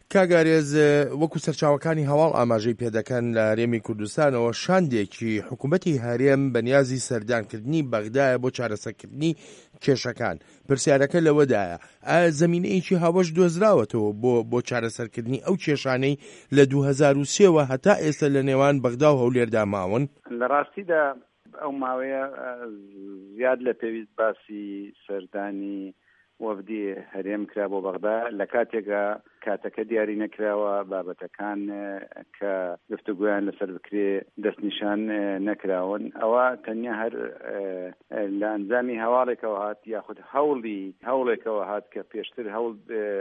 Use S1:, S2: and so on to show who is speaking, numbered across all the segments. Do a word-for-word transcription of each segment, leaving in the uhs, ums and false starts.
S1: کاگارێز وەکو سەرچاوەکانی هەواڵ ئاماژەی پێدەکەن لە هەرێمی کوردستانەوە شاندێکی حکوومەتی هەرێم بەنیازی سەردانکردنی بەغدایە بۆ چارەسەرکردنی کێشەکان. پرسیارەکە لەوەدایە ئایا زەمینەیەکی هاوەش دۆزراوەتەوە بۆ بۆ چارەسەرکردنی ئەو کێشانەی لە دوو هەزار و سێەوە هەتا ئێستا لە نێوان بەغدا و هەولێردا ماون؟
S2: لە ڕاستیدا ئەو ماوەیە زیاد لە پێویست باسی سەردانی وەفدی هەرێم کرا بۆ بەغدا لە کاتێکە کاتەکە دیاری نەکراوە بابەتەکان کە گفتوگویان لەسەر بکرێ دەستنیشان نەکراون. ئەوە تەنیا هەر لە ئەنجامی هەواڵێکەوە هات یاخود هەوڵی هەوڵێکەوە هات کە پێشتر هەوڵ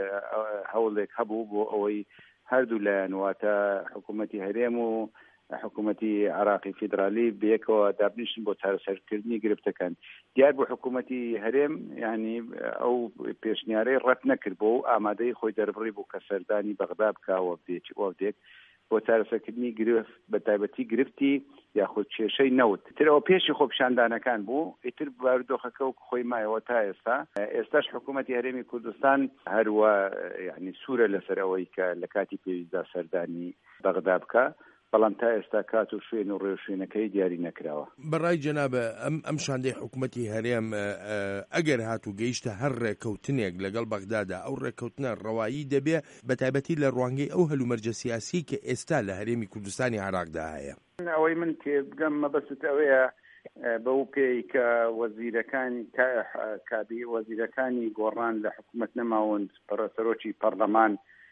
S2: هەوڵێک هەبوو بۆ ئەوەی هەردوو لایەن واتە حکوومەتی هەرێم و حکوومەتی عراقی فیدرالی بەیەکەوە دابنیشن بۆ چارەسەرکردنی گرفتەکان. دیار بۆ حکوومەتی هەرێم ینی ئەو پێشنیارەی ڕەت نەکرد بۆ ئامادەی خۆی دەربڕی بوو کە سەردانی بەغدا بکاوە وەفدێک بۆ چارەسەرکردنی گرفت بە تایبەتی گرفتی یاخود کێشەی نەوت. ترەوە پێشی خۆپیشاندانەکان بوو ئیتر بارودۆخەکە و خۆی مایەوە تا ئێستا. ئێستاش حکوومەتی هەرێمی کوردستان هەروە ینی سوورە لەسەر ئەوەی کە لە کاتی پێویستدا سەردانی بەغدا بکە، بەڵام تا ئێستا کات و شوێن و ڕێوشوێنەکەی دیاری نەکراوە.
S1: بەڕای جەنابە ئەم ئەم شاندەی حکوومەتی هەرێم ئەگەر هاتوو گەیشتە هەر ڕێککەوتنێک لەگەڵ بەغدادا ئەو ڕێککەوتنە ڕەوایی دەبێ بە تایبەتی لە ڕوانگەی ئەو هەلومەرجە سیاسی کە ئێستا لە هەرێمی کوردستانی عراقدا هەیە.
S2: ئەوەی من تێ بگەم مەبەست ئەوەیە بەو پێی کە وەزیرەکانی کابی وەزیرەکانی گۆڕان لە حکوومەت نەماوەن سەرۆکی پەرلەمان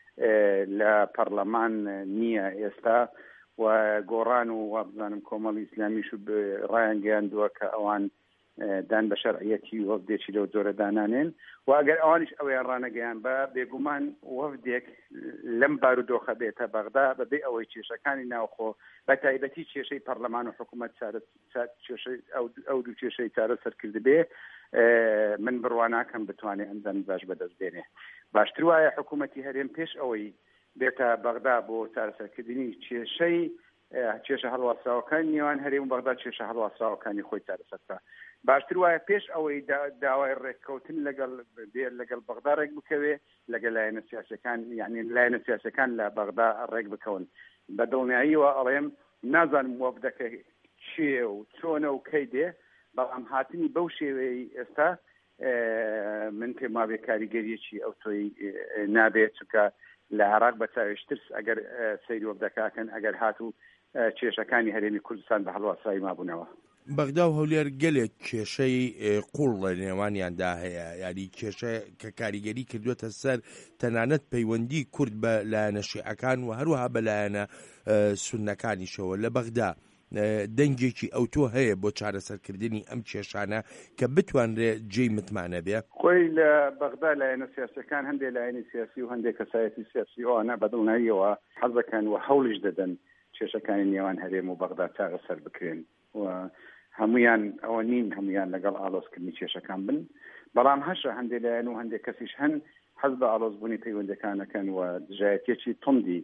S2: لە پەرلەمان نییە ئێستا و گۆڕان و وابزانم کۆمەڵی ئیسلامیش و ڕایان گەیاندووە کە ئەوان دان بە شەرعیەتی وەفدێکی لەو جۆرە دانانێن و ئەگەر ئەوانیش ئەویان ڕانەگەیان بە بێگومان وەفدێک لەم بارودۆخە بێتە بەغدا بەبێ ئەوەی کێشەکانی ناوخۆ بە تایبەتی کێشەی پەرلەمان و حکوومەت ئەو دوو کێشەی چارەسەر کرد بێ من بڕوا ناکەم بتوانێت ئەنجامی باش بەدەست بێنێ. باشتر وایە حکوومەتی هەرێم پێش ئەوەی بێتە بەغدا بۆ چارەسەرکردنی کێشەی کێشە هەڵواسراوەکانی نێوان هەرێم و بەغدا کێشە هەڵواسراوەکانی خۆی چارەسەرکە. باشتر وایە پێش ئەوەی داوای ڕێککەوتن لەگەڵ لەگەڵ بەغدا ڕێک بکەوێ لەگەڵ لایەنە سیاسەکان یعنی لایەنە سیاسەکان لە بەغدا ڕێک بکەون. بە دڵنیاییەوە ئەڵێم نازانم وەفدەکە چێ و چۆنە و کەی دێ، بەڵام هاتنی بەو شێوەیە ئێستا من پێم وابێ کاریگەریەکی ئەو تۆی نابێت چونکە لە عراق بە چاوێشترس ئەگەر سەیری وەفدەکەکەن ئەگەر هاتوو کێشەکانی هەرێمی کوردستان بە هەڵواسایی مابوونەوە.
S1: بەغدا و هەولێر گەلێک کێشەی قوڵ لە نێوانیاندا هەیە، یاری کێشە کە کاریگەری کردوێتە سەر تەنانەت پەیوەندی کورد بە لایەنە شیعەکان و هەروەها بە لایەنە سوننەکانیشەوە. لە بەغدا دەنگێکی ئەوتۆ هەیە بۆ چارەسەرکردنی ئەم کێشانە کە بتوانرێت جێی متمانە بێ؟
S2: خۆی لە بەغدا لایەنە سیاسەکان هەندێک لایەنی سیاسی و هەندێک کەسایەتی سیاسی ئەوانە بەدڵنیاییەوە حەزەکەن و هەوڵیش دەدەن کێشەکانی نێوان هەرێم و بەغدا چارەسەر بکرێن و هەمویان ئەوە نین هەمویان لەگەڵ ئالۆزکردنی کێشەکان بن، بەڵام هەشە هەندێک لایەن و هەندێک کەسیش هەن حەز بە ئالۆزبوونی پەیوەندەکانەکەن و دژایەتێکی توندی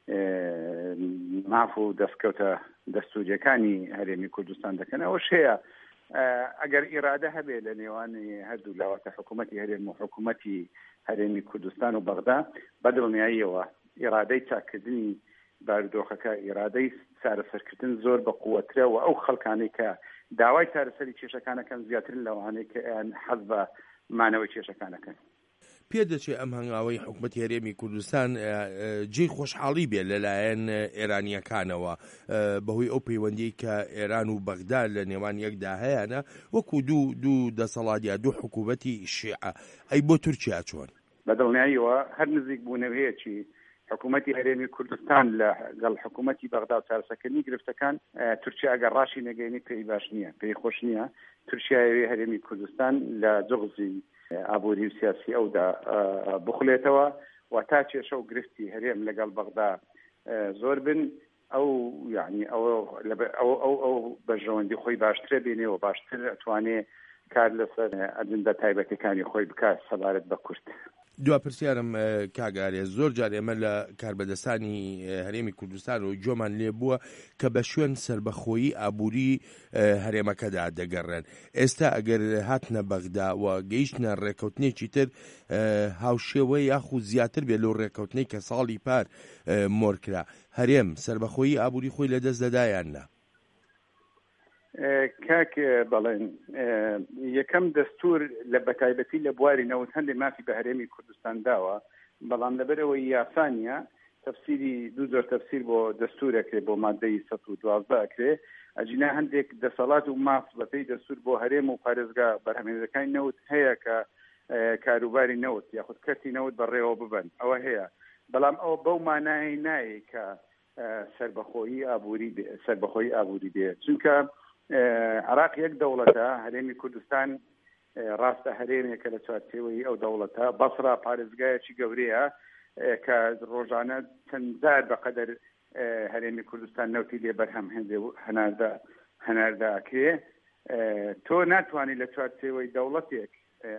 S2: ماف و دەستکەوتە دەستوریەکانی هەرێمی کوردستان دەکەن. ئەوەش هەیە ئەگەر ئیرادە هەبێ لە نێوانی هەردوو لاوەتە حکوومەتی هەرێم و حکوومەتی هەرێمی کوردستان و بەغدا بەدڵنیاییەوە ئیرادەی چاکردنی بارودۆخەکە ئیرادەی چارەسەرکردن زۆر بە قووەترە و ئەو خەڵکانەی کە داوای چارەسەری کێشەکانەکەن زیاترن لەوانەیە کە حەز بە مانەوەی کێشەکانەکەن.
S1: پێدەچێت ئەم هەنگاوەی حکوومەتی هەرێمی کوردستان جێی خۆشحاڵی بێت لەلایەن ئێرانیەکانەوە بەهۆی ئەو پەیوەندی کە ئێران و بەغدا لە نێوان یەکدا هەیەە وەکو دوو دوو دەسەڵاتیە دوو حکوومەتی شیعە، ئەی بۆ تورکیا چۆن؟
S2: بەدڵنیاییەوە هەر نزیک بوونەوەیەکی حکوومەتی هەرێمی کوردستان لەگەڵ حکوومەتی بەغدا و چارەسەرکردنی گرفتەکان تورکیا ئەگەر ڕاشی نەگەیەنی پێی باش نییە، پێی خۆش نییە. تورکیاوی هەرێمی کوردستان لە جغزی ئابووری و سیاسی ئەودا بخولێتەوە و تا کێشە و گرفتی هەرێم لەگەڵ بەغدا زۆر بن ئەو یعنی ئەوە ئەو ئەو بەژەوەندی خۆی باشترە بینێ و باشتر ئەتوانێ کار لەسەر ئەجندە تایبەتەکانی خۆی بکات سەبارەت بە کورد.
S1: دوا پرسیارم کاگارێ زۆر جار ئێمە لە کاربەدەستانی هەرێمی کوردستان و جۆمان لێ بووە کە بە شوێن سربەخۆیی ئابووری هەرێمەکەدا دەگەڕێن. ئێستا ئەگەر هاتنە بەغدا و گەیشتنە ڕێکەوتنێکی تر هاوشێوە یاخود زیاتر بێ لەو ڕێکەوتنەی کە ساڵی پار مۆرکرا، هەرێم سربەخۆیی ئابووری خۆی لەدەست دەدایاننا؟
S2: کاک بەڵێن یەکەم دەستور لە بەتایبەتی لە بواری نەوت هەندێک مافی بە هەرێمی کوردستان داوە، بەڵام لەبەرەوەی یاسانیە تەفسیری دوو زۆر تەفسیر بۆ دەستورەکرێ بۆ مادەی سەد و دوازدە ئەکرێ ئەجینا هەندێک دەسەڵات و ماف بەپێی دەستور بۆ هەرێم و پارێزگا بەرهەمهێنەرەکانی نەوت هەیە کە کاروباری نەوت یاخود کەرتی نەوت بەڕێوە ببن، ئەوە هەیە، بەڵام ئەوە بەو مانای نایە کە سربەخۆیی ئابووری سربەخۆیی ئابووری بێت، چونکە عراق یەک دەوڵەتە، هەرێمی کوردستان ڕاستە هەرێمێکە لە چوارچێوەی ئەو دەوڵەتە، بەسرا پارێزگایەکی گەورەیە کە ڕۆژانە چەندجار بەقەدەر هەرێمی کوردستان نەوتی لێ بەرهەم هێنرێ و هەناردا هەنارداکرێ. تۆ ناتوانانی لە چوارچێوەی دەوڵەتێک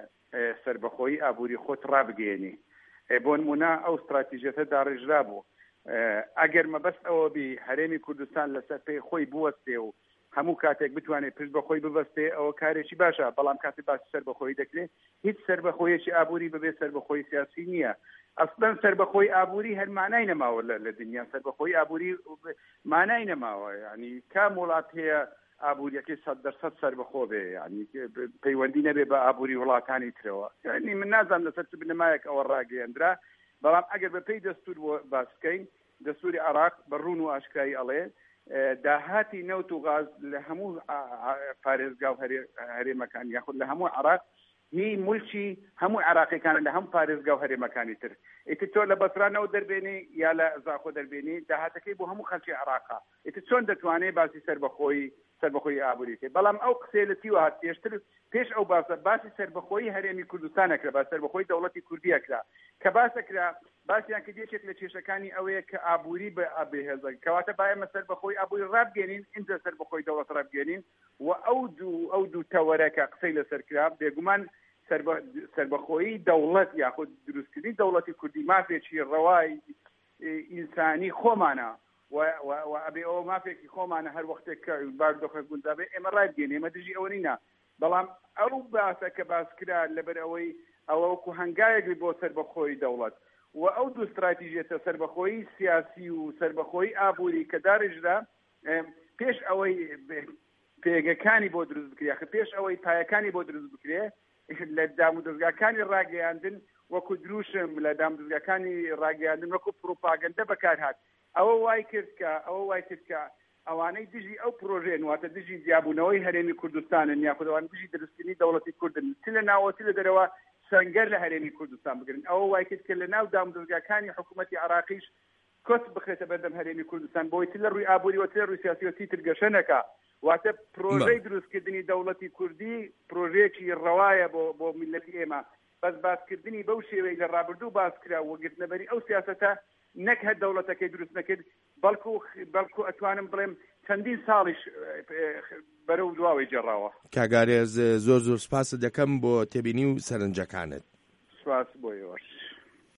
S2: سربەخۆیی ئابووری خۆت ڕابگەێنی. بۆ نمونە ئەو استراتیژیەتە داڕێژرا بوو، ئەگەر مەبەست ئەوە بی هەرێمی کوردستان لەسەر پێی خۆی بوەستێ و هەموو کاتێک بتوانێت پشت بە خۆی ببەستێ ئەوە کارێکی باشە، بەڵام کاتی باسی سربەخۆیی دەکرێت هیچ سربەخۆیەکی ئابووری ببێ سربەخۆیی سیاسی نییە. ئەسڵەن سربەخۆی ئابووری هەر مانای نەماوە لە دنیا، سربەخۆیی ئابووری مانای نەماوە، ینی کام وڵات هەیە ئابووریەکەی سەد دەرسەد سربەخۆ بێ، ینی پەیوەندی نەبێ بە ئابووری وڵاتانی ترەوە. ینی من نازانم لەسەر چ بنەمایەک ئەوە ڕاگەیەندرا، بەڵام ئەگەر بە پێی دەستور باس بکەین، دەستوری عێراق بە ڕوون و ئاشکایی ئەڵێ داهاتی نەوت و غاز لە هەموو پارێزگا و هەرێمەکان یاخود لە هەموو عێراق هی مولکی هەموو عێراقیەکانە لە هەموو پارێزگا و هەرێمەکانی تر. ئیتر تۆ لە بەسرانەوە دەربێنی یا لە زاخۆ دەربێنی، داهاتەکەی بۆ هەموو خەڵکی عێراقا. ئیتر چۆن دەتوانێت باسی سربەخۆیی سربەخۆیی ئابووری کە، بەڵام ئەو قسەی لە تیوە هات پێشتر پێش ئەو باسە باسی سربەخۆیی هەرێمی کوردستانەکرا، با سربەخۆیی دەوڵەتی کوردیەکرا کە باسەکرا باسییان کە یەکێک لە کێشەکانی ئەوەیە کە ئابووری بە ئابێهێزە، کەواتە باید ئێمە سربەخۆیی ئابووری ڕابگەێنین، ئینجا سربەخۆیی دەوڵەت ڕابگەێنین و ئەو دوو ئەو دوو تەوەرەکە قسەی لەسەر کرا بێگومان سربەخۆیی دەوڵەت یاخود دروستکردنی دەوڵەتی کوردی مافێکی ڕەوای ئینسانی خۆمانە و ئەبێ ئەوە مافێکی خۆمانە هەر وەختێک کە باردۆخە گوندابێ ئێمە ڕابگەێنین، ئێمە دژی ئەوە نینە، بەڵام ئەو باسە کە باسکرا لەبەر ئەوەی ئەوە وەکو هەنگایەکی بۆ سربەخۆیی دەوڵەت و ئەو دوو استراتیژیەتە سربەخۆیی سیاسی و سربەخۆیی ئابووری کە داڕێژرا پێش ئەوەی پێگەکانی بۆ دروست بکرێ، پێش ئەوەی پایەکانی بۆ دروست بکرێ لە دامودەستگاکانی ڕاگەیاندن وەکو دروشم لە دامودەستگاکانی ڕاگەیاندن وەکو پرۆپاگەندە بەکارهات. ئەوە وای کرد کە ئەوە وای کرد کە ئەوانەی دژی ئەو پرۆژێن واتە دژی جیابوونەوەی هەرێمی کوردستانن یاخود ئەوان دژی دروستکردنی دەوڵەتی کوردن چ لە ناوە چ لە دەرەوە سەنگەر لە هەرێمی کوردستان بگرن. ئەوە وای کرد کە لە ناو دامودەستگاکانی حکوومەتی عێراقیش کۆت بخرێتە بەردەم هەرێمی کوردستان بۆی تر لە ڕووی ئابووری و تر ڕووی سیاسی و تیتر گەشە نەکا، واتە پرۆژەی دروستکردنی دەوڵەتی کوردی پرۆژەیەکی ڕەوایە بۆ بۆ میلەتی ئێمە، بەس باسکردنی بەو شێوەی لە ڕابردوو باسکرا و گرتنەبەری ئەو سیاسەتە نەک هەر دەوڵەتەکەی دروست نەکرد، بەڵکو بەڵکو ئەتوانم بڵێم چەندین ساڵیش بەرەو دواوەی جێڕاوە.
S1: کاگارێز زۆر زۆر سپاس دەکەم بۆ تێبینی و سەرنجەکانت.
S2: سپاس بۆ ئێوەش.